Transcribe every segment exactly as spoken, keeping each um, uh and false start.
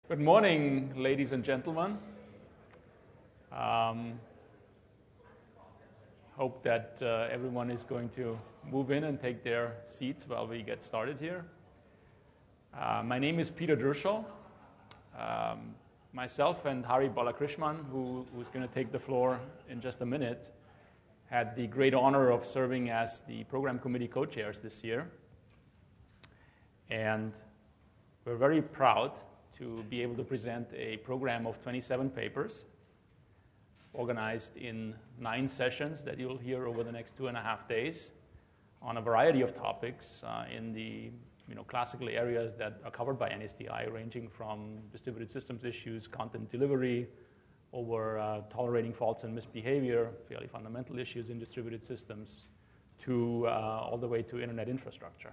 Good morning, ladies and gentlemen. Um, hope that uh, everyone is going to move in and take their seats while we get started here. Uh, my name is Peter Derschel. Um, myself and Hari Balakrishnan, who, who's going to take the floor in just a minute, had the great honor of serving as the program committee co-chairs this year. And we're very proud to be able to present a program of twenty-seven papers organized in nine sessions that you'll hear over the next two and a half days on a variety of topics uh, in the you know, classical areas that are covered by N S D I, ranging from distributed systems issues, content delivery, over uh, tolerating faults and misbehavior, fairly fundamental issues in distributed systems, to uh, all the way to internet infrastructure.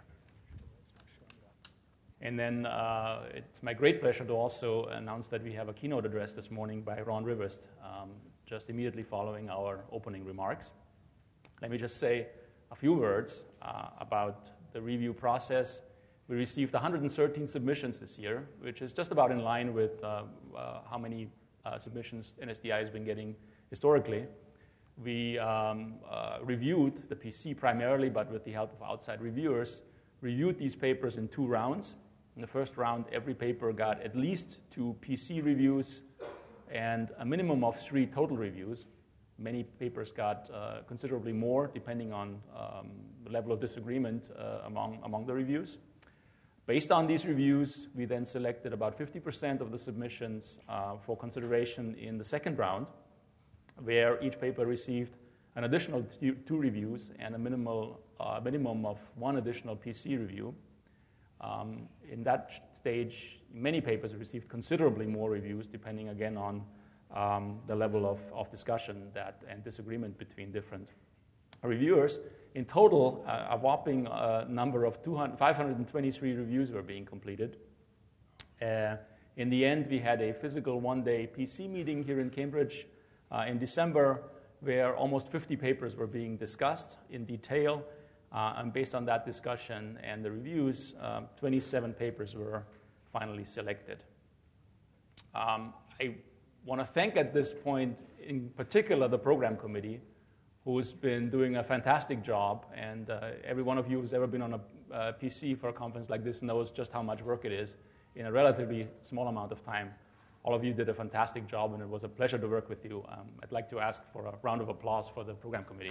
And then uh, it's my great pleasure to also announce that we have a keynote address this morning by Ron Rivest, um, just immediately following our opening remarks. Let me just say a few words uh, about the review process. We received one hundred thirteen submissions this year, which is just about in line with uh, uh, how many uh, submissions N S D I has been getting historically. We um, uh, reviewed the P C primarily, but with the help of outside reviewers, reviewed these papers in two rounds. In the first round, every paper got at least two P C reviews and a minimum of three total reviews. Many papers got uh, considerably more, depending on um, the level of disagreement uh, among, among the reviews. Based on these reviews, we then selected about fifty percent of the submissions uh, for consideration in the second round, where each paper received an additional two, two reviews and a minimal, uh, minimum of one additional P C review. Um, in that stage, many papers received considerably more reviews, depending again on um, the level of, of discussion that and disagreement between different reviewers. In total, uh, a whopping uh, number of five hundred twenty-three reviews were being completed. Uh, in the end, we had a physical one-day P C meeting here in Cambridge uh, in December, where almost fifty papers were being discussed in detail. Uh, and based on that discussion and the reviews, uh, twenty-seven papers were finally selected. Um, I want to thank at this point, in particular, the program committee, who's been doing a fantastic job. And uh, every one of you who's ever been on a uh, P C for a conference like this knows just how much work it is in a relatively small amount of time. All of you did a fantastic job, and it was a pleasure to work with you. Um, I'd like to ask for a round of applause for the program committee.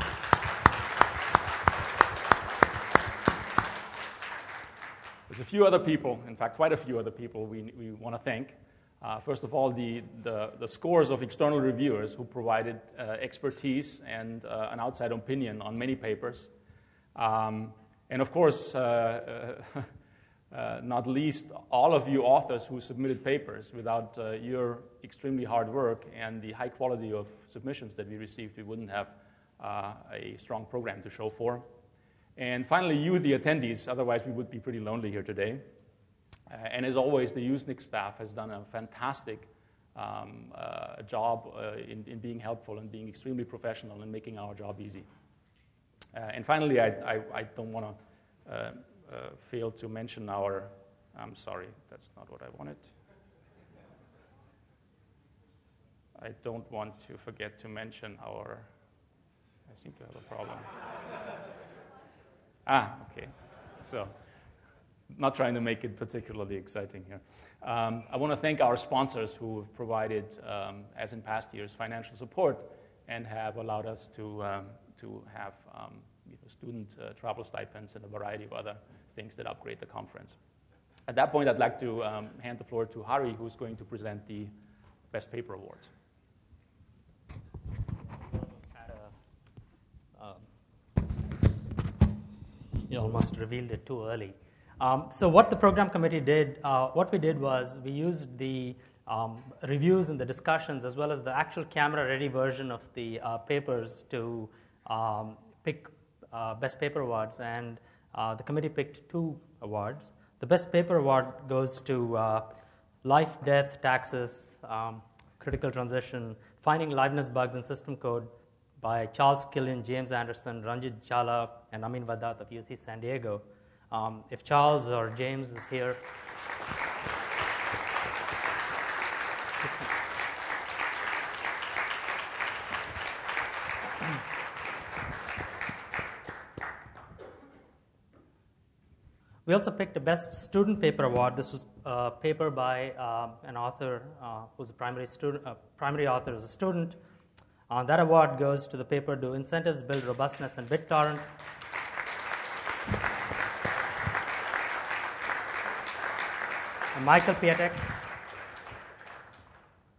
There's a few other people, in fact, quite a few other people we, we want to thank. Uh, first of all, the, the, the scores of external reviewers who provided uh, expertise and uh, an outside opinion on many papers. Um, and of course, uh, uh, uh, not least, all of you authors who submitted papers. Without uh, your extremely hard work and the high quality of submissions that we received, we wouldn't have uh, a strong program to show for. And finally, you, the attendees, otherwise we would be pretty lonely here today. Uh, and as always, the Usenix staff has done a fantastic um, uh, job uh, in, in being helpful and being extremely professional and making our job easy. Uh, and finally, I, I, I don't want to uh, uh, fail to mention our, I'm sorry, that's not what I wanted. I don't want to forget to mention our, I seem to have a problem. Ah, okay. So, not trying to make it particularly exciting here. Um, I want to thank our sponsors who have provided, um, as in past years, financial support and have allowed us to, um, to have um, you know, student uh, travel stipends and a variety of other things that upgrade the conference. At that point, I'd like to um, hand the floor to Hari, who's going to present the Best Paper Awards. You almost revealed it too early. Um, so what the program committee did, uh, what we did was we used the um, reviews and the discussions as well as the actual camera-ready version of the uh, papers to um, pick uh, best paper awards, and uh, the committee picked two awards. The best paper award goes to uh, Life, Death, Taxes, um, Critical Transition, Finding Liveness Bugs in System Code by Charles Killian, James Anderson, Ranjit Jhala, and Amin Vadat of U C San Diego. Um, if Charles or James is here. We also picked a Best Student Paper Award. This was a paper by uh, an author uh, who's a primary student, uh, primary author as a student. Uh, that award goes to the paper, Do Incentives Build Robustness in BitTorrent? And Michael Piatek.